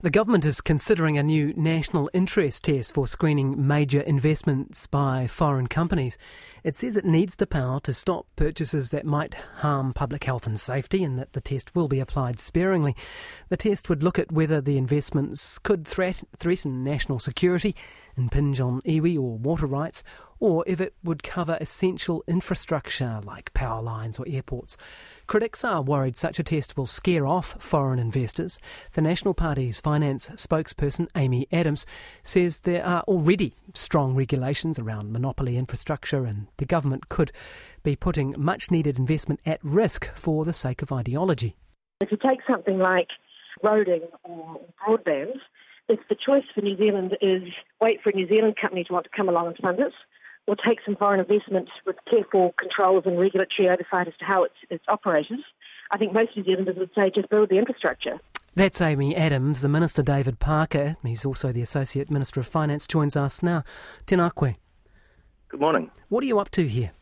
The government is considering a new national interest test for screening major investments by foreign companies. It says it needs the power to stop purchases that might harm public health and safety, and that the test will be applied sparingly. The test would look at whether the investments could threaten national security, impinge on iwi or water rights, or if it would cover essential infrastructure like power lines or airports. Critics are worried such a test will scare off foreign investors. The National Party's finance spokesperson, Amy Adams, says there are already strong regulations around monopoly infrastructure, and the government could be putting much-needed investment at risk for the sake of ideology. If you take something like roading or broadband, if the choice for New Zealand is wait for a New Zealand company to want to come along and fund it, or take some foreign investment with careful controls and regulatory oversight as to how it's operated, I think most New Zealanders would say just build the infrastructure. That's Amy Adams. The Minister, David Parker, he's also the Associate Minister of Finance, joins us now. Tēnā koe. Good morning. What are you up to here?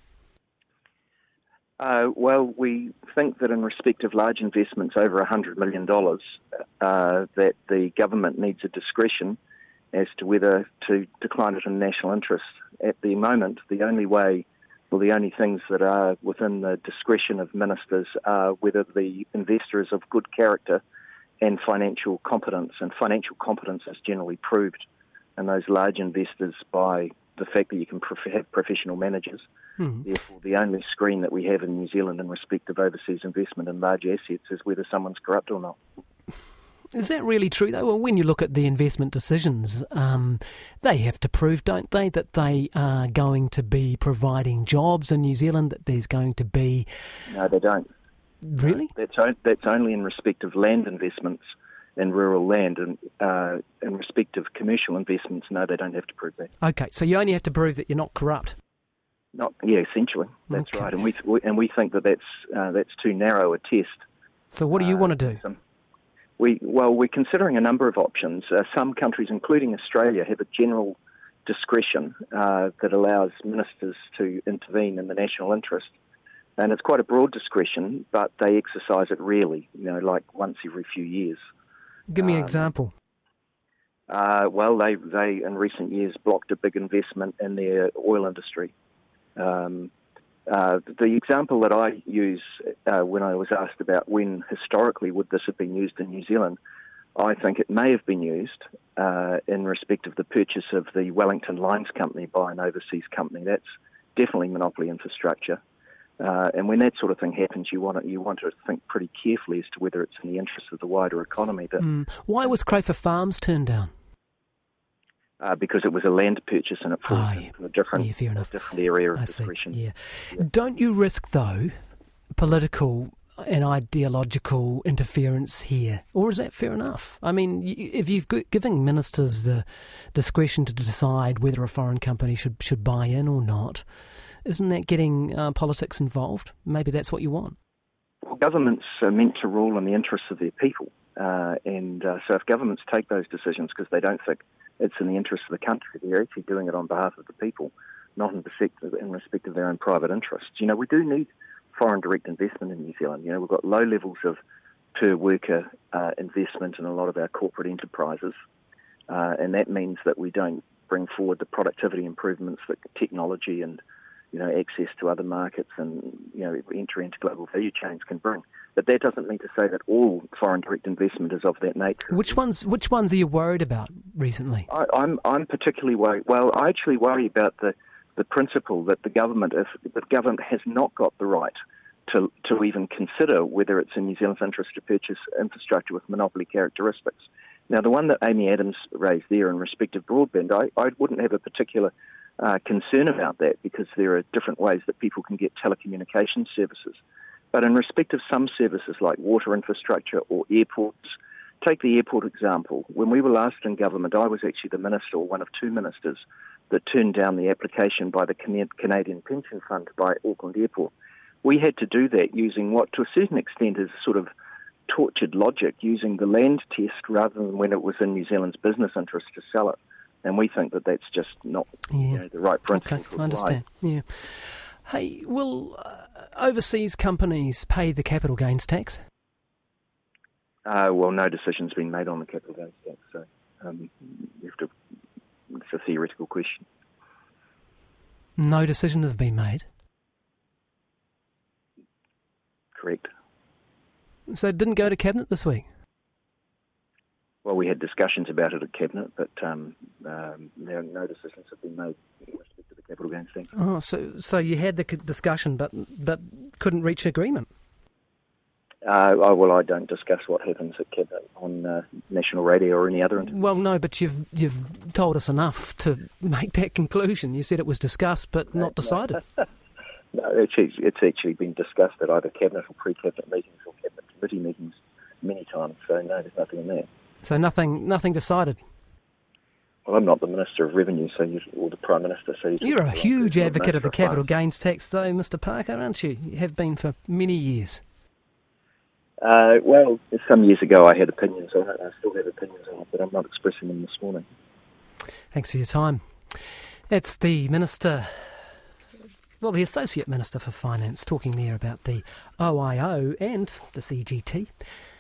Well, we think that in respect of large investments over $100 million, that the government needs a discretion as to whether to decline it in national interest. At the moment, the only things that are within the discretion of ministers are whether the investor is of good character and financial competence. And financial competence is generally proved in those large investors by the fact that you can have professional managers. Therefore, the only screen that we have in New Zealand in respect of overseas investment in large assets is whether someone's corrupt or not. Is that really true, though? Well, when you look at the investment decisions, they have to prove, don't they, that they are going to be providing jobs in New Zealand, that there's going to be... No, they don't. Really? That's only in respect of land investments in rural land, and in respect of commercial investments, no, they don't have to prove that. Okay, so you only have to prove that you're not corrupt. Essentially, that's okay. Right, and we think that that's too narrow a test. So what do you want to do? We're considering a number of options. Some countries, including Australia, have a general discretion that allows ministers to intervene in the national interest. And it's quite a broad discretion, but they exercise it rarely, like once every few years. Give me an example. Well, they in recent years blocked a big investment in their oil industry. The example that I use when I was asked about when historically would this have been used in New Zealand, I think it may have been used in respect of the purchase of the Wellington Lines Company by an overseas company. That's definitely monopoly infrastructure. And when that sort of thing happens, you want to think pretty carefully as to whether it's in the interest of the wider economy. But why was Crowther Farms turned down? Because it was a land purchase and it falls into a different area of discretion. Yeah. Don't you risk, though, political and ideological interference here? Or is that fair enough? I mean, if you've giving ministers the discretion to decide whether a foreign company should buy in or not, isn't that getting politics involved? Maybe that's what you want. Well, governments are meant to rule in the interests of their people. So if governments take those decisions because they don't think it's in the interest of the country, they're actually doing it on behalf of the people, not in respect of their own private interests. We do need foreign direct investment in New Zealand. We've got low levels of per worker investment in a lot of our corporate enterprises, and that means that we don't bring forward the productivity improvements that technology and access to other markets and, entry into global value chains can bring. But that doesn't mean to say that all foreign direct investment is of that nature. Which ones are you worried about recently? I'm particularly worried. Well, I actually worry about the principle that the government, if the government has not got the right to even consider whether it's in New Zealand's interest to purchase infrastructure with monopoly characteristics. Now, the one that Amy Adams raised there in respect of broadband, I wouldn't have a particular concern about that because there are different ways that people can get telecommunications services. But in respect of some services like water infrastructure or airports, take the airport example. When we were last in government, I was actually the minister or one of two ministers that turned down the application by the Canadian Pension Fund to buy Auckland Airport. We had to do that using what to a certain extent is sort of tortured logic, using the land test rather than when it was in New Zealand's business interest to sell it. And we think that that's just not the right principle to apply. I understand. Yeah. Hey, will overseas companies pay the capital gains tax? Well, no decision's been made on the capital gains tax, so it's a theoretical question. No decision has been made? Correct. So it didn't go to Cabinet this week? Well, we had discussions about it at Cabinet, but no decisions have been made with respect to the capital gains tax. Oh, so you had the discussion, but couldn't reach agreement? Well, I don't discuss what happens at Cabinet on national radio or any other. Well, no, but you've told us enough to make that conclusion. You said it was discussed, but not decided. No, it's actually been discussed at either Cabinet or pre-Cabinet meetings or Cabinet committee meetings many times. So no, there's nothing in there. So nothing decided. Well, I'm not the Minister of Revenue, or the Prime Minister. So you're a huge advocate of the capital gains tax, though, Mr. Parker, aren't you? You have been for many years. Well, some years ago I had opinions on it. I still have opinions on it, but I'm not expressing them this morning. Thanks for your time. It's the Minister, well, the Associate Minister for Finance, talking there about the OIO and the CGT.